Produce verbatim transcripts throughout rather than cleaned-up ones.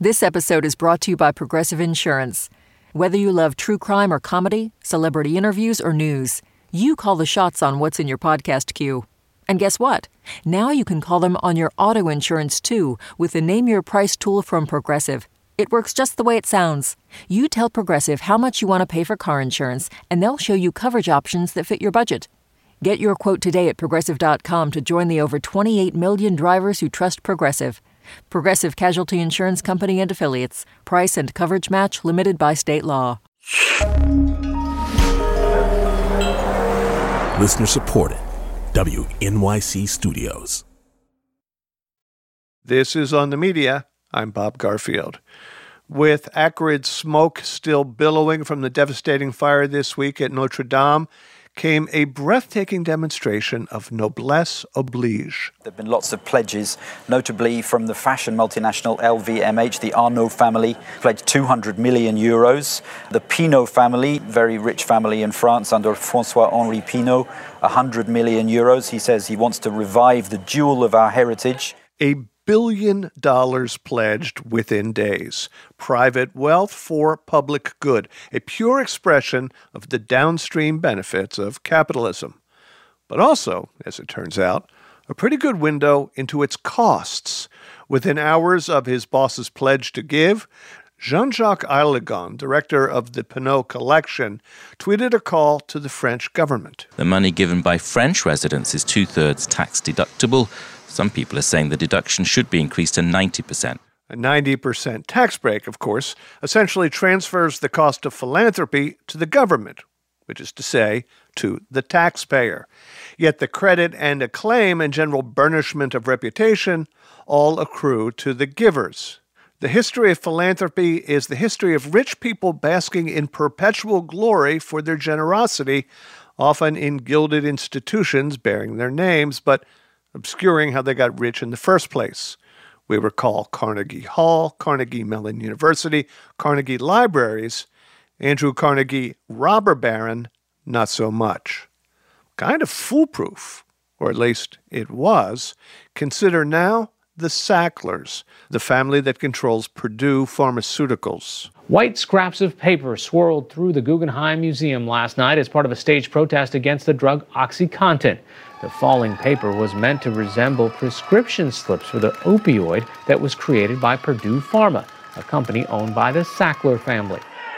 This episode is brought to you by Progressive Insurance. Whether you love true crime or comedy, celebrity interviews or news, you call the shots on what's in your podcast queue. And guess what? Now you can call them on your auto insurance too with the Name Your Price tool from Progressive. It works just the way it sounds. You tell Progressive how much you want to pay for car insurance, and they'll show you coverage options that fit your budget. Get your quote today at Progressive dot com to join the over twenty-eight million drivers who trust Progressive. Progressive Casualty Insurance Company and Affiliates. Price and coverage match limited by state law. Listener supported. W N Y C Studios. This is On the Media. I'm Bob Garfield. With acrid smoke still billowing from the devastating fire this week at Notre Dame, came a breathtaking demonstration of noblesse oblige. There have been lots of pledges, notably from the fashion multinational L V M H. The Arnault family pledged two hundred million euros. The Pinault family, very rich family in France under François-Henri Pinault, one hundred million euros. He says he wants to revive the jewel of our heritage. A billion dollars pledged within days. Private wealth for public good, a pure expression of the downstream benefits of capitalism. But also, as it turns out, a pretty good window into its costs. Within hours of his boss's pledge to give, Jean-Jacques Aragon, director of the Pinault Collection, tweeted a call to the French government. The money given by French residents is two-thirds tax deductible. Some people are saying the deduction should be increased to ninety percent. A ninety percent tax break, of course, essentially transfers the cost of philanthropy to the government, which is to say, to the taxpayer. Yet the credit and acclaim and general burnishment of reputation all accrue to the givers. The history of philanthropy is the history of rich people basking in perpetual glory for their generosity, often in gilded institutions bearing their names, but obscuring how they got rich in the first place. We recall Carnegie Hall, Carnegie Mellon University, Carnegie Libraries. Andrew Carnegie, robber baron, not so much. Kind of foolproof, or at least it was. Consider now the Sacklers, the family that controls Purdue Pharmaceuticals. White scraps of paper swirled through the Guggenheim Museum last night as part of a staged protest against the drug OxyContin. The falling paper was meant to resemble prescription slips for the opioid that was created by Purdue Pharma, a company owned by the Sackler family.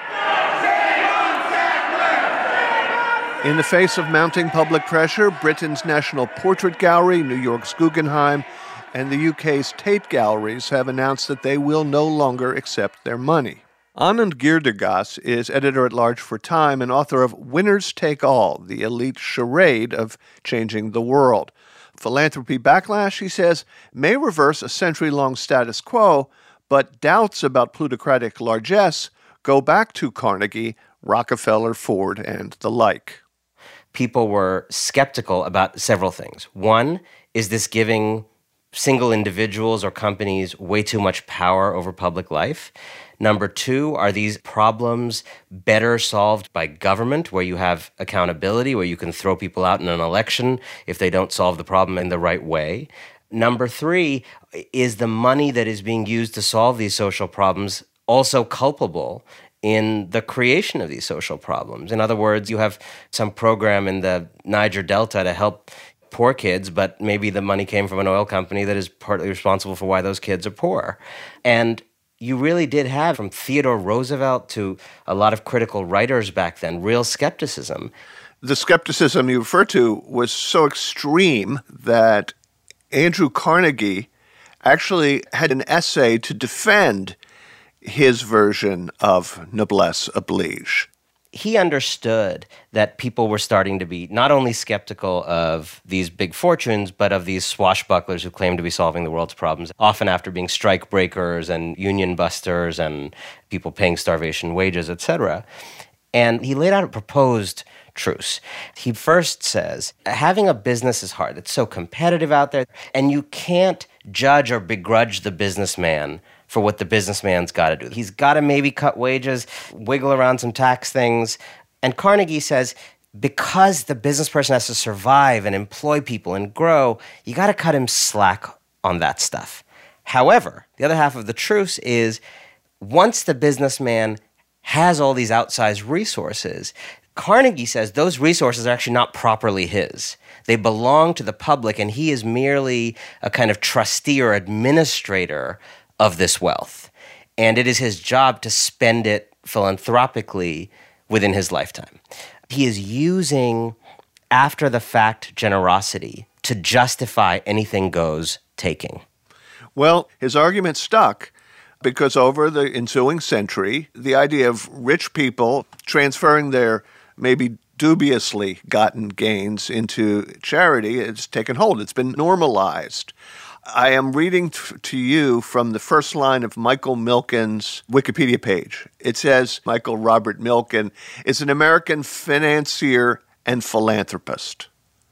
In the face of mounting public pressure, Britain's National Portrait Gallery, New York's Guggenheim, and the U K's Tate Galleries have announced that they will no longer accept their money. Anand Girdegas is editor-at-large for Time and author of Winners Take All, the elite charade of changing the world. Philanthropy backlash, he says, may reverse a century-long status quo, but doubts about plutocratic largesse go back to Carnegie, Rockefeller, Ford, and the like. People were skeptical about several things. One, is this giving single individuals or companies way too much power over public life? Number two, are these problems better solved by government, where you have accountability, where you can throw people out in an election if they don't solve the problem in the right way? Number three, is the money that is being used to solve these social problems also culpable in the creation of these social problems? In other words, you have some program in the Niger Delta to help poor kids, but maybe the money came from an oil company that is partly responsible for why those kids are poor. And you really did have, from Theodore Roosevelt to a lot of critical writers back then, real skepticism. The skepticism you refer to was so extreme that Andrew Carnegie actually had an essay to defend his version of noblesse oblige. He understood that people were starting to be not only skeptical of these big fortunes, but of these swashbucklers who claim to be solving the world's problems, often after being strike breakers and union busters and people paying starvation wages, et cetera. And he laid out a proposed truce. He first says, having a business is hard. It's so competitive out there, and you can't judge or begrudge the businessman for what the businessman's got to do. He's got to maybe cut wages, wiggle around some tax things. And Carnegie says, because the business person has to survive and employ people and grow, you got to cut him slack on that stuff. However, the other half of the truce is once the businessman has all these outsized resources, Carnegie says those resources are actually not properly his. They belong to the public, and he is merely a kind of trustee or administrator of this wealth. And it is his job to spend it philanthropically within his lifetime. He is using after-the-fact generosity to justify anything goes taking. Well, his argument stuck because over the ensuing century, the idea of rich people transferring their maybe dubiously gotten gains into charity has taken hold. It's been normalized. I am reading t- to you from the first line of Michael Milken's Wikipedia page. It says, Michael Robert Milken is an American financier and philanthropist.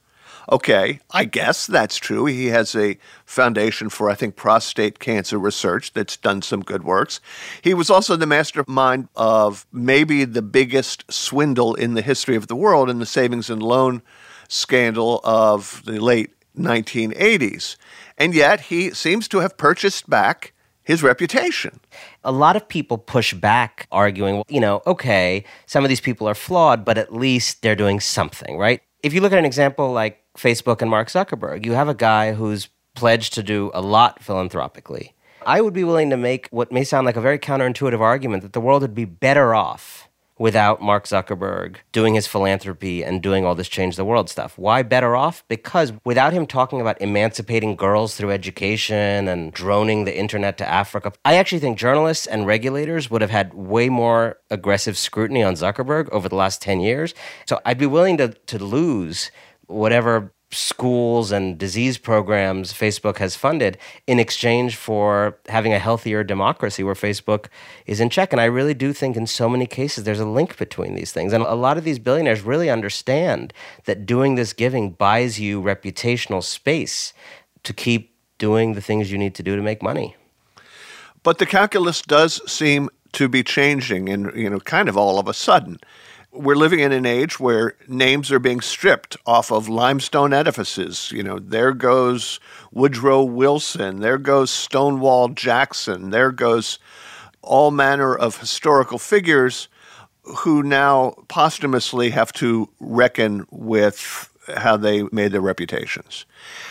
Okay, I guess that's true. He has a foundation for, I think, prostate cancer research that's done some good works. He was also the mastermind of maybe the biggest swindle in the history of the world in the savings and loan scandal of the late nineteen eighties. And yet he seems to have purchased back his reputation. A lot of people push back arguing, well, you know, okay, some of these people are flawed, but at least they're doing something, right? If you look at an example like Facebook and Mark Zuckerberg, you have a guy who's pledged to do a lot philanthropically. I would be willing to make what may sound like a very counterintuitive argument that the world would be better off without Mark Zuckerberg doing his philanthropy and doing all this change the world stuff. Why better off? Because without him talking about emancipating girls through education and droning the internet to Africa, I actually think journalists and regulators would have had way more aggressive scrutiny on Zuckerberg over the last ten years. So I'd be willing to, to lose whatever schools and disease programs Facebook has funded in exchange for having a healthier democracy where Facebook is in check. And I really do think in so many cases there's a link between these things. And a lot of these billionaires really understand that doing this giving buys you reputational space to keep doing the things you need to do to make money. But the calculus does seem to be changing, and, you know, kind of all of a sudden. We're living in an age where names are being stripped off of limestone edifices. You know, there goes Woodrow Wilson, there goes Stonewall Jackson, there goes all manner of historical figures who now posthumously have to reckon with how they made their reputations.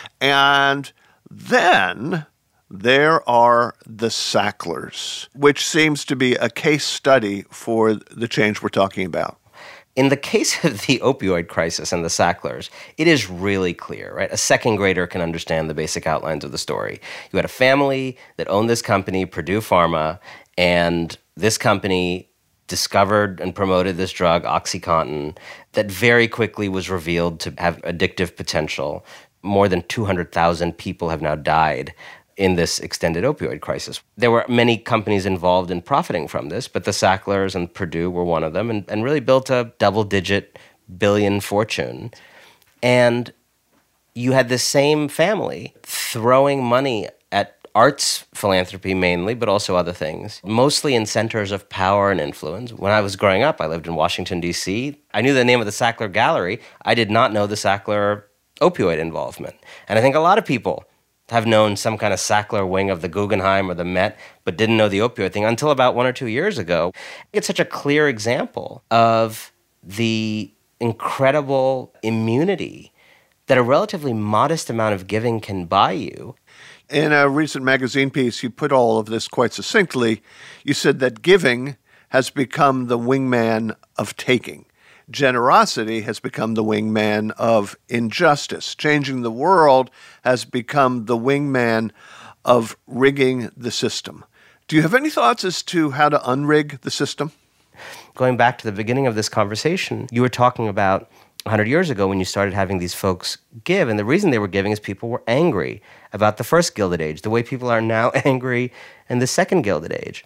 And then there are the Sacklers, which seems to be a case study for the change we're talking about. In the case of the opioid crisis and the Sacklers, it is really clear, right? A second grader can understand the basic outlines of the story. You had a family that owned this company, Purdue Pharma, and this company discovered and promoted this drug, OxyContin, that very quickly was revealed to have addictive potential. More than two hundred thousand people have now died in this extended opioid crisis. There were many companies involved in profiting from this, but the Sacklers and Purdue were one of them, and, and really built a double-digit billion fortune. And you had this same family throwing money at arts philanthropy mainly, but also other things, mostly in centers of power and influence. When I was growing up, I lived in Washington, D C. I knew the name of the Sackler Gallery. I did not know the Sackler opioid involvement. And I think a lot of people have known some kind of Sackler wing of the Guggenheim or the Met, but didn't know the opioid thing until about one or two years ago. It's such a clear example of the incredible immunity that a relatively modest amount of giving can buy you. In a recent magazine piece, you put all of this quite succinctly. You said that giving has become the wingman of taking. Generosity has become the wingman of injustice. Changing the world has become the wingman of rigging the system. Do you have any thoughts as to how to unrig the system? Going back to the beginning of this conversation, you were talking about one hundred years ago when you started having these folks give, and the reason they were giving is people were angry about the first Gilded Age, the way people are now angry in the second Gilded Age.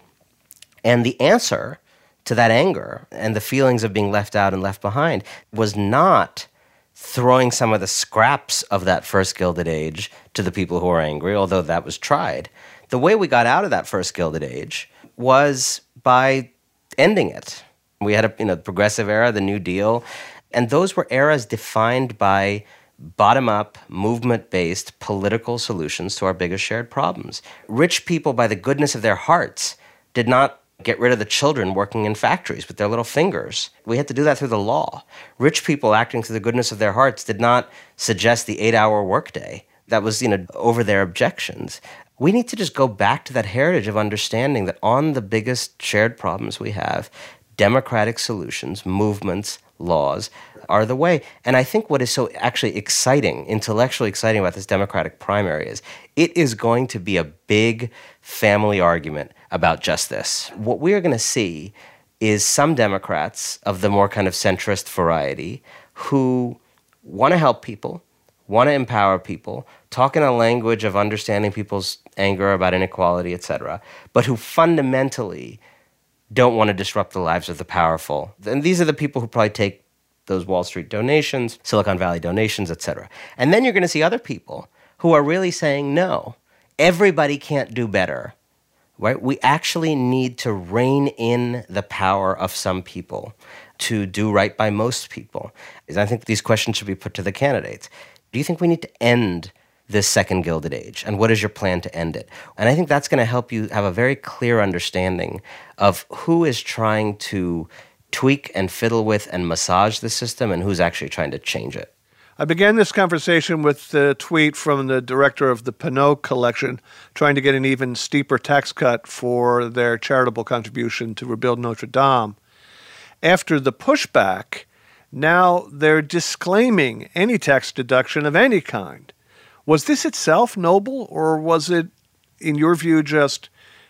And the answer to that anger and the feelings of being left out and left behind was not throwing some of the scraps of that first Gilded Age to the people who were angry, although that was tried. The way we got out of that first Gilded Age was by ending it. We had a you know progressive era, the New Deal, and those were eras defined by bottom-up, movement-based political solutions to our biggest shared problems. Rich people, by the goodness of their hearts, did not get rid of the children working in factories with their little fingers. We had to do that through the law. Rich people acting through the goodness of their hearts did not suggest the eight-hour workday. That was, you know, over their objections. We need to just go back to that heritage of understanding that on the biggest shared problems we have, democratic solutions, movements, laws are the way. And I think what is so actually exciting, intellectually exciting about this Democratic primary is it is going to be a big family argument about just this. What we are going to see is some Democrats of the more kind of centrist variety who want to help people, want to empower people, talk in a language of understanding people's anger about inequality, et cetera, but who fundamentally don't want to disrupt the lives of the powerful. And these are the people who probably take those Wall Street donations, Silicon Valley donations, et cetera. And then you're going to see other people who are really saying, no, everybody can't do better, right? We actually need to rein in the power of some people to do right by most people. I think these questions should be put to the candidates. Do you think we need to end this second Gilded Age? And what is your plan to end it? And I think that's going to help you have a very clear understanding of who is trying to tweak and fiddle with and massage the system and who's actually trying to change it. I began this conversation with a tweet from the director of the Pinot Collection trying to get an even steeper tax cut for their charitable contribution to rebuild Notre Dame. After the pushback, now they're disclaiming any tax deduction of any kind. Was this itself noble, or was it, in your view, just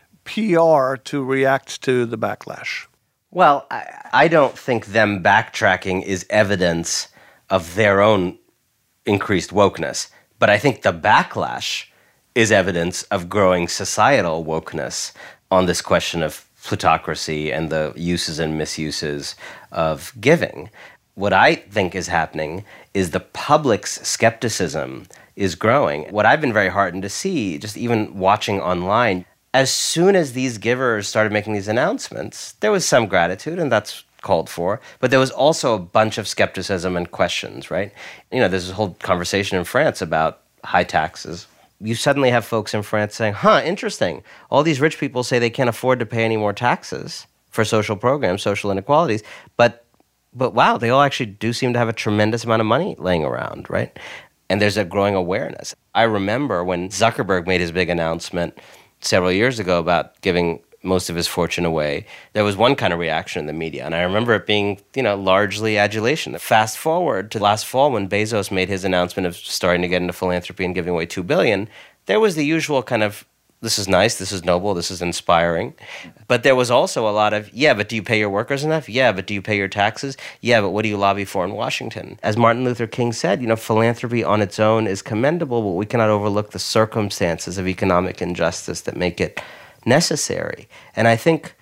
P R to react to the backlash? Well, I, I don't think them backtracking is evidence of their own increased wokeness. But I think the backlash is evidence of growing societal wokeness on this question of plutocracy and the uses and misuses of giving. What I think is happening is the public's skepticism is growing. What I've been very heartened to see, just even watching online, as soon as these givers started making these announcements, there was some gratitude, and that's called for, but there was also a bunch of skepticism and questions, right? You know, there's this whole conversation in France about high taxes. You suddenly have folks in France saying, huh, interesting. All these rich people say they can't afford to pay any more taxes for social programs, social inequalities, but but wow, they all actually do seem to have a tremendous amount of money laying around, right? And there's a growing awareness. I remember when Zuckerberg made his big announcement several years ago about giving most of his fortune away, there was one kind of reaction in the media. And I remember it being, you know, largely adulation. Fast forward to last fall when Bezos made his announcement of starting to get into philanthropy and giving away two billion dollars, there was the usual kind of, this is nice, this is noble, this is inspiring. But there was also a lot of, yeah, but do you pay your workers enough? Yeah, but do you pay your taxes? Yeah, but what do you lobby for in Washington? As Martin Luther King said, you know, philanthropy on its own is commendable, but we cannot overlook the circumstances of economic injustice that make it necessary. And I think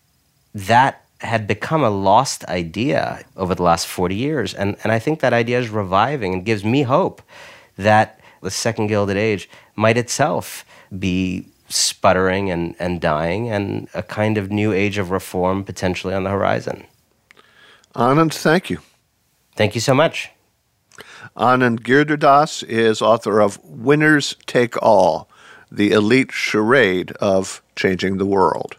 that had become a lost idea over the last forty years. And, and I think that idea is reviving and gives me hope that the second Gilded Age might itself be sputtering and, and dying, and a kind of new age of reform potentially on the horizon. Anand, thank you. Thank you so much. Anand Giridharadas is author of Winners Take All, the elite charade of changing the world.